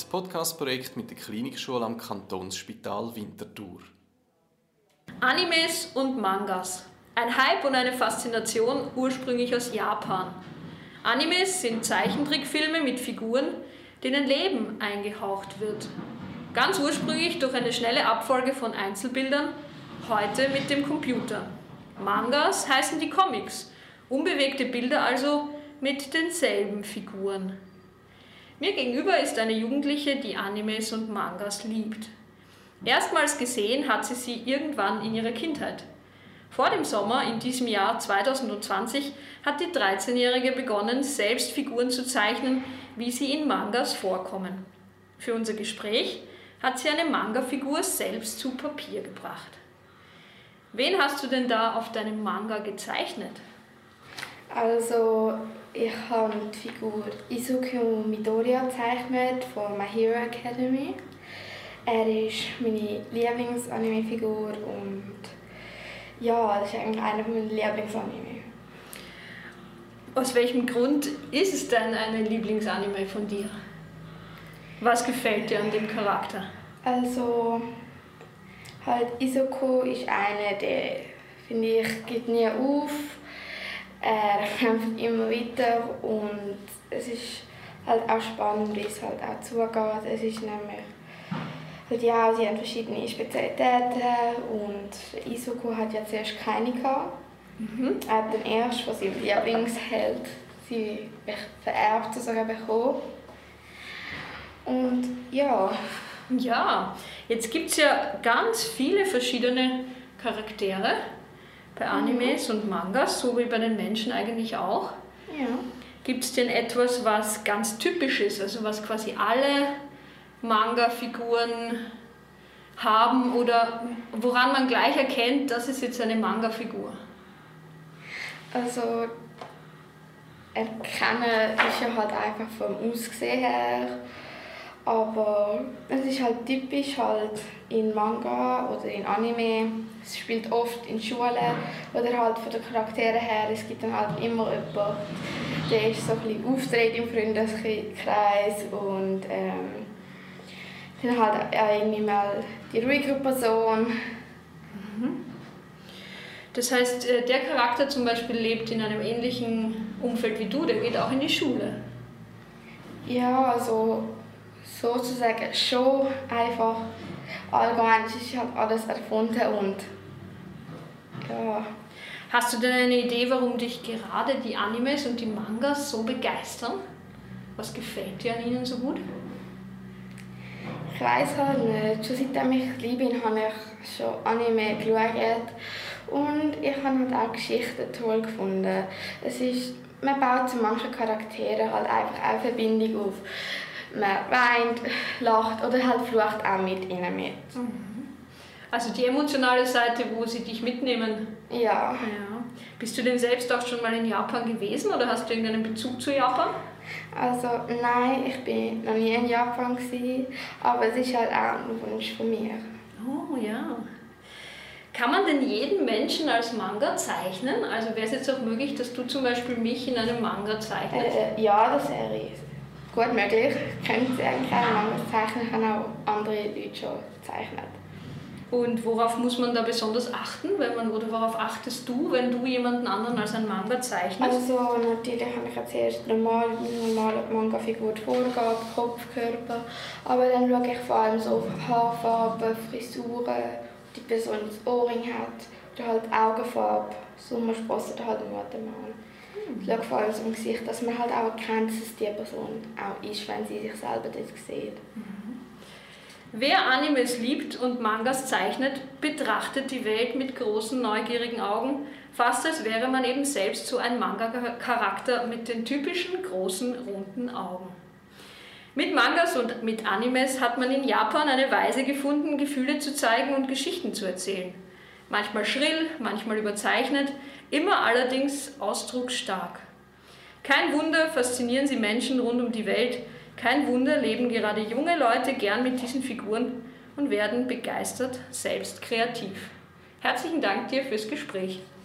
Podcast-Projekt mit der Klinikschule am Kantonsspital Winterthur. Animes und Mangas. Ein Hype und eine Faszination ursprünglich aus Japan. Animes sind Zeichentrickfilme mit Figuren, denen Leben eingehaucht wird. Ganz ursprünglich durch eine schnelle Abfolge von Einzelbildern, heute mit dem Computer. Mangas heißen die Comics, unbewegte Bilder also mit denselben Figuren. Mir gegenüber ist eine Jugendliche, die Animes und Mangas liebt. Erstmals gesehen hat sie sie irgendwann in ihrer Kindheit. Vor dem Sommer in diesem Jahr 2020 hat die 13-Jährige begonnen, selbst Figuren zu zeichnen, wie sie in Mangas vorkommen. Für unser Gespräch hat sie eine Manga-Figur selbst zu Papier gebracht. Wen hast du denn da auf deinem Manga gezeichnet? Also, ich habe die Figur Izuku Midoriya gezeichnet von My Hero Academy. Er ist meine Lieblingsanime-Figur und ja, das ist eigentlich einer meiner Lieblingsanime. Aus welchem Grund ist es denn eine Lieblingsanime von dir? Was gefällt dir an dem Charakter? Also, halt Izuku ist einer, der, finde ich, gibt nie auf. Er kämpft immer weiter und es ist halt auch spannend, wie es halt auch zugeht. Es ist nämlich, ja, sie haben verschiedene Spezialitäten und Izuku hat ja zuerst keine gehabt. Er hat dann erst von seinem Lieblingsheld sie vererbt sogar bekommen. Und ja. Ja, jetzt gibt es ja ganz viele verschiedene Charaktere bei Animes und Mangas, so wie bei den Menschen eigentlich auch. Ja. Gibt es denn etwas, was ganz typisch ist, also was quasi alle Manga-Figuren haben oder woran man gleich erkennt, das ist jetzt eine Manga-Figur? Also, erkennen ist ja halt einfach vom Aussehen her, aber es ist halt typisch halt in Manga oder in Anime. Es spielt oft in Schulen oder halt von den Charakteren her. Es gibt dann halt immer jemanden, der ist so ein bisschen auftritt im Freundeskreis und dann halt irgendwie mal die ruhige Person. Das heißt, der Charakter zum Beispiel lebt in einem ähnlichen Umfeld wie du, der geht auch in die Schule. Ja, also sozusagen schon einfach allgemein, es ist halt alles erfunden und ja. Hast du denn eine Idee, warum dich gerade die Animes und die Mangas so begeistern? Was gefällt dir an ihnen so gut? Ich weiss halt nicht. Schon seitdem ich klein bin, habe ich schon Anime geschaut. Und ich habe halt auch Geschichten toll gefunden. Man baut zu manchen Charakteren halt einfach eine Verbindung auf. Man weint, lacht oder halt flucht auch mit ihnen mit. Also die emotionale Seite, wo sie dich mitnehmen. Ja. Bist du denn selbst auch schon mal in Japan gewesen oder hast du irgendeinen Bezug zu Japan? Also nein, ich bin noch nie in Japan gewesen, aber es ist halt auch ein Wunsch von mir. Oh ja. Kann man denn jeden Menschen als Manga zeichnen? Also wäre es jetzt auch möglich, dass du zum Beispiel mich in einem Manga zeichnest? Ja, das wäre gut möglich. Ich könnte eigentlich auch Manga zeichnen, ich habe auch andere Leute schon gezeichnet. Und worauf muss man da besonders achten, oder worauf achtest du, wenn du jemanden anderen als ein Manga zeichnest? Also natürlich habe ich jetzt erst normale Manga-Figur die Vorgabe, Kopf, Körper, aber dann schaue ich vor allem so auf Haarfarbe, Frisuren, die Person das Ohrring hat, oder halt Augenfarbe, Sommersprossen oder halt Watermelon. Ich schaue vor allem so im Gesicht, dass man halt auch erkennt, dass es die Person auch ist, wenn sie sich selber dort sieht. Wer Animes liebt und Mangas zeichnet, betrachtet die Welt mit großen, neugierigen Augen, fast als wäre man eben selbst so ein Manga-Charakter mit den typischen, großen, runden Augen. Mit Mangas und mit Animes hat man in Japan eine Weise gefunden, Gefühle zu zeigen und Geschichten zu erzählen. Manchmal schrill, manchmal überzeichnet, immer allerdings ausdrucksstark. Kein Wunder faszinieren sie Menschen rund um die Welt. Kein Wunder leben gerade junge Leute gern mit diesen Figuren und werden begeistert selbst kreativ. Herzlichen Dank dir fürs Gespräch.